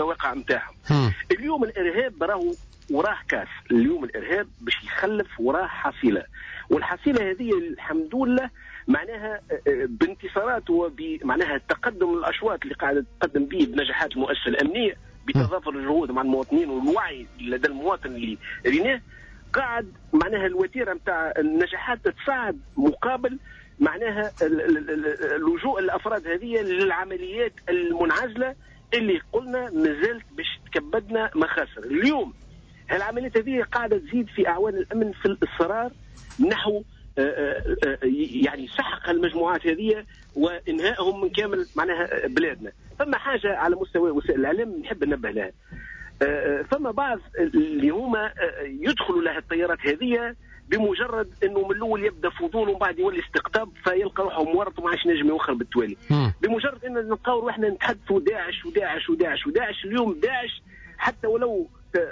الواقع نتاعهم. اليوم الارهاب راهو وراه كاس، اليوم الارهاب باش يخلف وراه حصيله، والحصيله هذه الحمد لله معناها بانتصارات وبمعناها تقدم الاشواط اللي قاعده تقدم به بنجاحات المؤسسه الامنيه بتضافر الجهود مع المواطنين والوعي لدى المواطن اللي ريناه، قاعد معناها الوتيره نتاع النجاحات تتصاعد مقابل معناها لجوء الافراد هذه للعمليات المنعزله اللي قلنا مازالت باش تكبدنا مخاسر. اليوم العمليات هذه قاعده تزيد في اعوان الامن في الاصرار نحو يعني سحق المجموعات هذه وانهائهم من كامل معناها بلادنا. فما حاجه على مستوى وسائل الاعلام نحب ننبه لها، فما بعض اللي هما يدخلوا لها التيارات هذه بمجرد انه من الاول يبدا فضول ومن بعد يولي استقطاب فيلقى روحه مورط وما عادش نجم يوخر بالتوالي. بمجرد ان نلقاو روحنا نتحدثوا داعش وداعش وداعش وداعش، اليوم داعش حتى ولو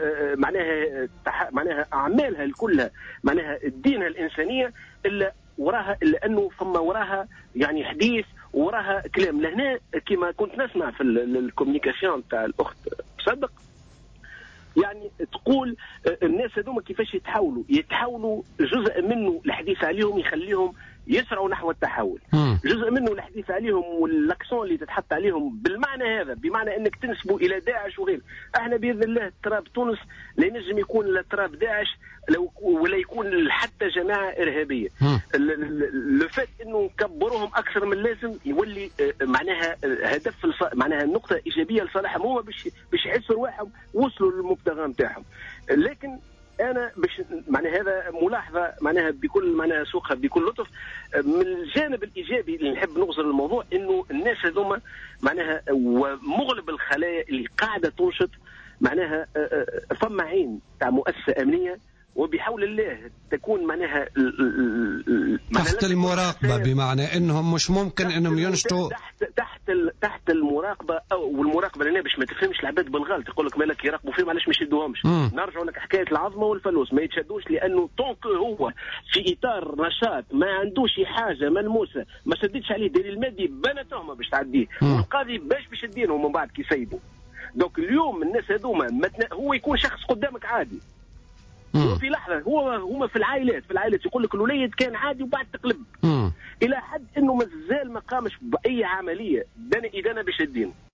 معناها اعمالها كلها معناها دينها الانسانيه الا وراها الا انه ثم وراها يعني حديث وراها كلام. لهنا كما كنت نسمع في الكوميونيكاسيون تاع الاخت صدق يعني تقول الناس هذوما كيفاش يتحولوا جزء منه الحديث عليهم يخليهم يسرعوا نحو التحول، جزء منه الحديث عليهم والاكسون اللي تتحط عليهم بالمعنى هذا بمعنى انك تنسبوا الى داعش وغير. احنا باذن الله تراب تونس لا ينجم يكون لا تراب داعش ولا يكون حتى جماعه ارهابيه. الفات انه نكبروهم اكثر من اللازم يولي معناها هدف معناها نقطه ايجابيه لصالحهم هما باش يحسوا رواحهم وصلوا للمبتغى نتاعهم. لكن انا باش معناها هذا ملاحظه معناها بكل معناها سوقها بكل لطف من الجانب الايجابي اللي نحب نغزر الموضوع انه الناس هذوما معناها ومغلب الخلايا اللي قاعده تنشط معناها فما عين تاع مؤسسه امنيه وبحول الله تكون معناها تحت المراقبه، بمعنى انهم مش ممكن انهم ينشطوا تحت المراقبه والمراقبه لنا باش ما تفهمش العباد بالغلط يقول لك مالك يراقبوا فيهم علاش ما يشدوهمش. نرجعوا لك حكايه العظمه والفلوس ما يتشدوش لانه طونك هو في اطار نشاط ما عندوش حاجه ملموسه ما شدتش عليه دليل مادي بنى تهمه باش تعديه والقاضي باش يدينهم من بعد كي يسيبوا. دوك اليوم الناس هذوما هو يكون شخص قدامك عادي وفي لحظه هما في العائلات يقول لك الوليد كان عادي وبعد تقلب الى حد انه مازال ما قامش باي عمليه اذا باش الدين